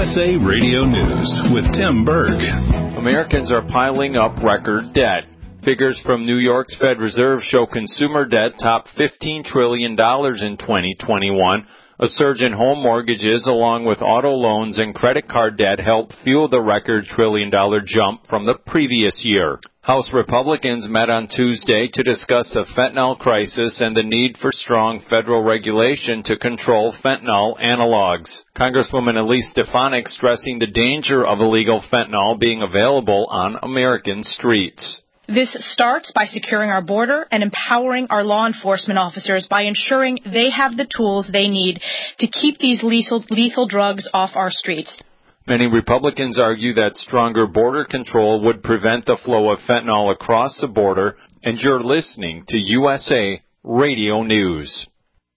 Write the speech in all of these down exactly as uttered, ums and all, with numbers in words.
S A Radio News with Tim Berg. Americans are piling up record debt. Figures from New York's Fed Reserve show consumer debt topped fifteen trillion dollars in twenty twenty-one. A surge in home mortgages along with auto loans and credit card debt helped fuel the record trillion-dollar jump from the previous year. House Republicans met on Tuesday to discuss the fentanyl crisis and the need for strong federal regulation to control fentanyl analogs. Congresswoman Elise Stefanik stressing the danger of illegal fentanyl being available on American streets. This starts by securing our border and empowering our law enforcement officers by ensuring they have the tools they need to keep these lethal, lethal drugs off our streets. Many Republicans argue that stronger border control would prevent the flow of fentanyl across the border, and you're listening to U S A Radio News.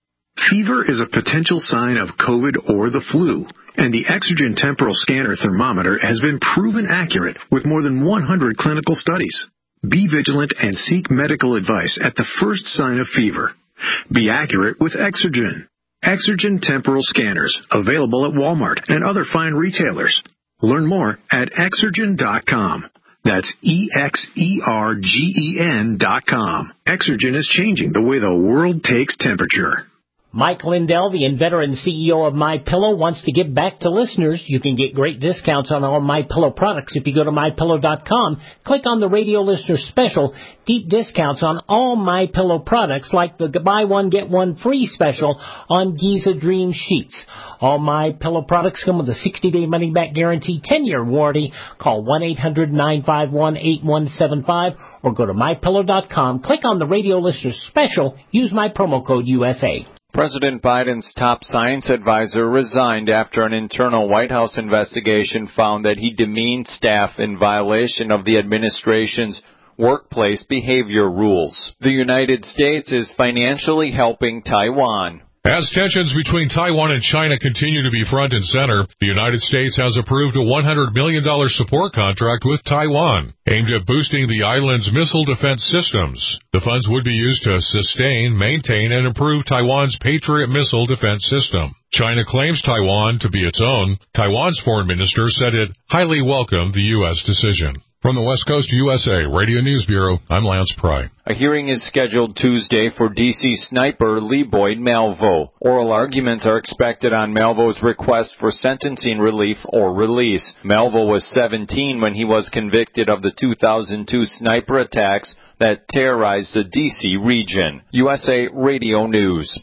Fever is a potential sign of COVID or the flu, and the Exergen temporal scanner thermometer has been proven accurate with more than one hundred clinical studies. Be vigilant and seek medical advice at the first sign of fever. Be accurate with Exergen. Exergen temporal scanners, available at Walmart and other fine retailers. Learn more at exergen dot com. That's E X E R G E N dot com. Exergen is changing the way the world takes temperature. Mike Lindell, the inveterate C E O of MyPillow, wants to give back to listeners. You can get great discounts on all MyPillow products if you go to my pillow dot com. Click on the radio listener special. Deep discounts on all MyPillow products, like the buy one, get one free special on Giza Dream Sheets. All MyPillow products come with a sixty-day money-back guarantee, ten-year warranty. Call one eight hundred nine five one eight one seven five or go to my pillow dot com. Click on the radio listener special. Use my promo code U S A. President Biden's top science advisor resigned after an internal White House investigation found that he demeaned staff in violation of the administration's workplace behavior rules. The United States is financially helping Taiwan. As tensions between Taiwan and China continue to be front and center, the United States has approved a one hundred million dollars support contract with Taiwan, aimed at boosting the island's missile defense systems. The funds would be used to sustain, maintain, and improve Taiwan's Patriot missile defense system. China claims Taiwan to be its own. Taiwan's foreign minister said it highly welcomed the U S decision. From the West Coast U S A Radio News Bureau, I'm Lance Pry. A hearing is scheduled Tuesday for D C sniper Lee Boyd Malvo. Oral arguments are expected on Malvo's request for sentencing relief or release. Malvo was seventeen when he was convicted of the two thousand two sniper attacks that terrorized the D C region. U S A Radio News.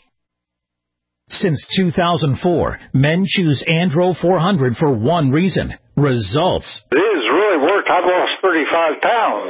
Since two thousand four, men choose Andro four hundred for one reason: results. It has really worked. I've lost thirty-five pounds.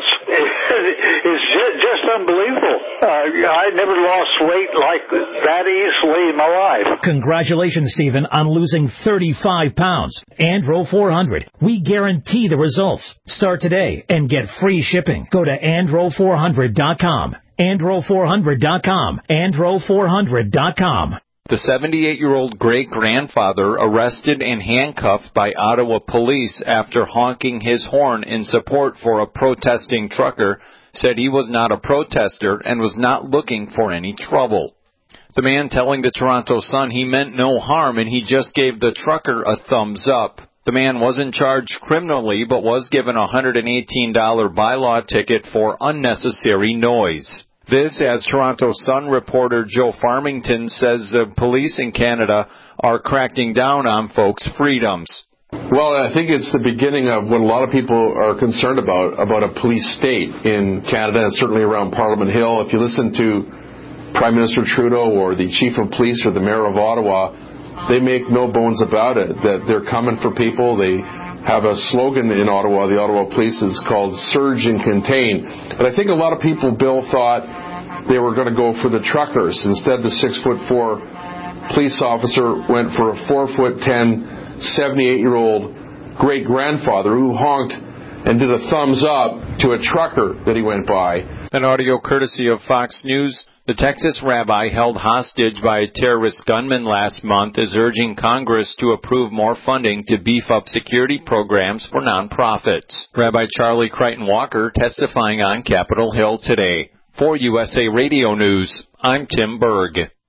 It's just unbelievable. Uh, I never lost weight like that easily in my life. Congratulations, Stephen, on losing thirty-five pounds. Andro four hundred. We guarantee the results. Start today and get free shipping. Go to andro four hundred dot com. andro four hundred dot com. andro four hundred dot com. The seventy-eight-year-old great-grandfather arrested and handcuffed by Ottawa police after honking his horn in support for a protesting trucker said he was not a protester and was not looking for any trouble. The man telling the Toronto Sun he meant no harm and he just gave the trucker a thumbs up. The man wasn't charged criminally but was given a one hundred eighteen dollars bylaw ticket for unnecessary noise. This, as Toronto Sun reporter Joe Farmington says the police in Canada are cracking down on folks' freedoms. Well, I think it's the beginning of what a lot of people are concerned about, about a police state in Canada and certainly around Parliament Hill. If you listen to Prime Minister Trudeau or the Chief of Police or the Mayor of Ottawa, they make no bones about it, that they're coming for people. They have a slogan in Ottawa, the Ottawa Police, is called Surge and Contain. But I think a lot of people, Bill, thought they were going to go for the truckers. Instead, the six foot four police officer went for a four foot ten, seventy-eight-year-old great-grandfather who honked and did a thumbs up to a trucker that he went by. An audio courtesy of Fox News. The Texas rabbi held hostage by a terrorist gunman last month is urging Congress to approve more funding to beef up security programs for nonprofits. Rabbi Charlie Crichton Walker testifying on Capitol Hill today. For U S A Radio News, I'm Tim Berg.